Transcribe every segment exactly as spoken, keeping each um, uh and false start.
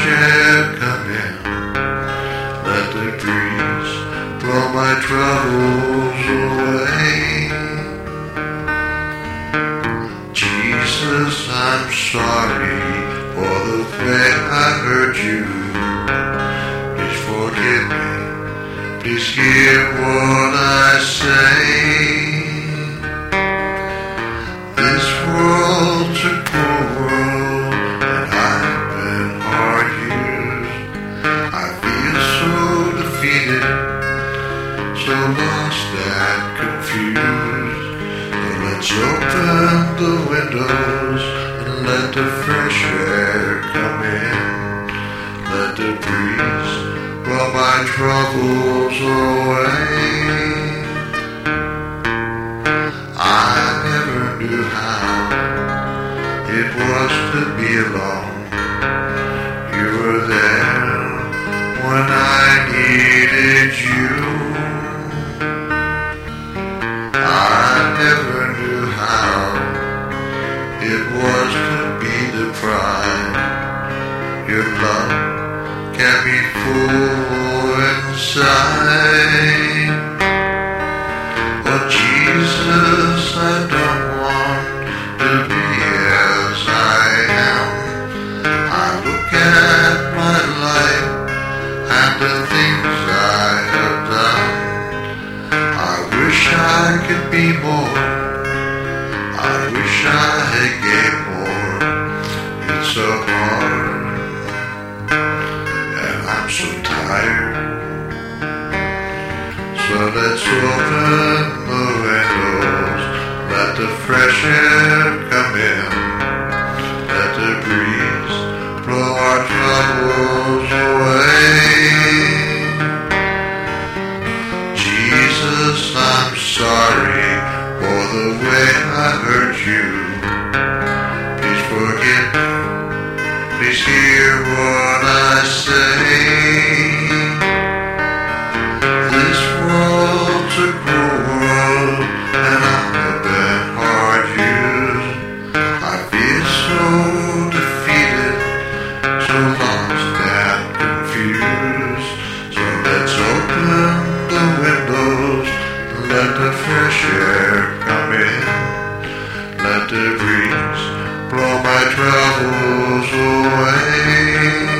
air come in. Let the breeze blow my troubles away. Jesus, I'm sorry for the way I hurt you. Please forgive me. Please hear what I say. This world's a cruel world, and I've been hard years. I feel so defeated, so lost and confused. So let's open the windows and let the fresh air come in. Let the breeze blow my troubles away. I never knew how it was to be alone. You were there when I needed you. I never knew how it was to be deprived. Your love can be full inside. Oh Jesus, I don't want to be as I am. I look at my life and the things I have done. I wish I could be more. I wish I gave more. It's so hard and I'm so tired. So let's open the windows, let the fresh air come in. Let the breeze blow our troubles away. Jesus, I'm sorry for the way I hurt you. Please forgive me. Please hear what I say. This world's a cruel world, and I've been hard years. I feel so defeated, so lost and confused. So let's open the windows, let the fresh air come in. Let the breeze blow my troubles away.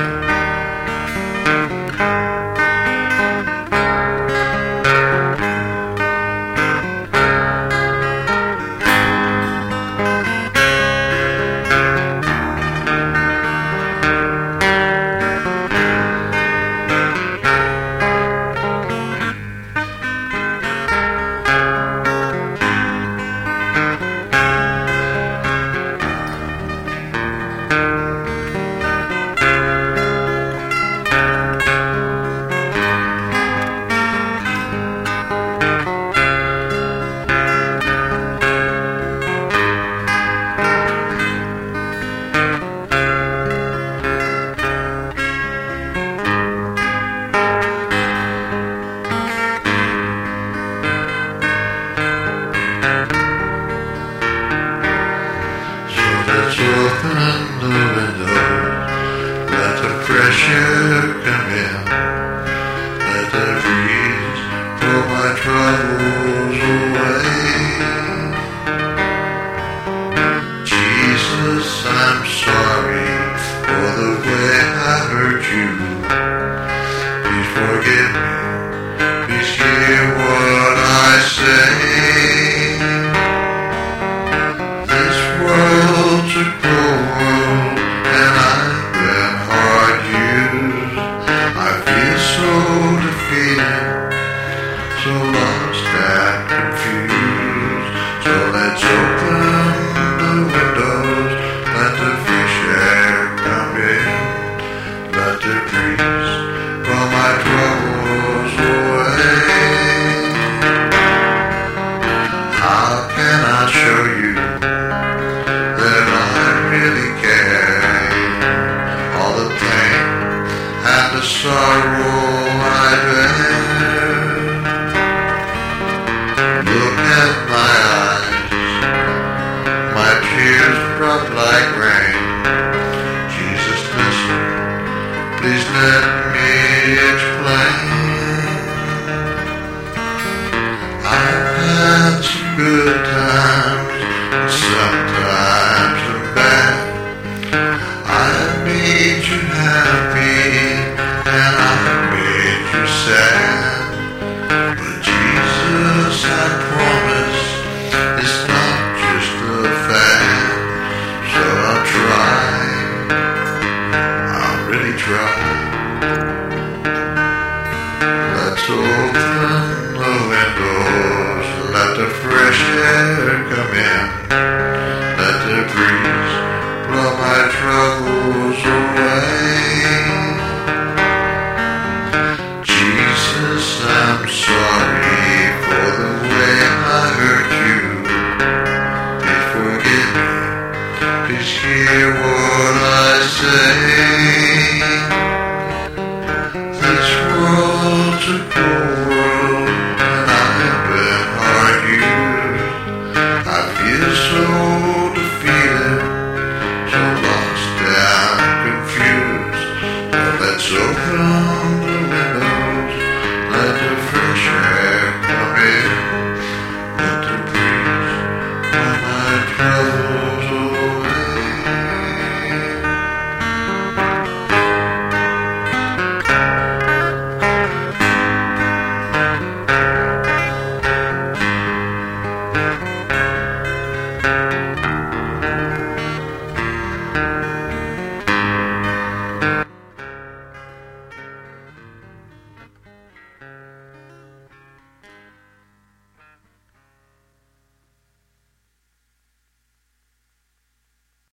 Let's open the windows, let the fresh air come in. Let the breeze blow my troubles away. Jesus, I'm sorry for the way I hurt you. Please forgive me, please hear what I say. This world's a cruel world, and I've been hard used. I feel so defeated, so lost and confused. So let's open the windows, let the fresh air come in. Let the breeze blow my troubles away. How can I show you that I really care? All the pain and the sorrow I bear. Look at my eyes, my tears drop like rain. Jesus, listen Please let me explain. I've had some good times, and sometimes I'm bad. I've made you happy, and I've made you sad. But Jesus, I promise, it's not just a fad. So I'll try, I'll really try. Let's open the windows, let the fresh air come in. Let the breeze blow my troubles away. Jesus, I'm sorry for the way I hurt you. Please forgive me, please hear what I say.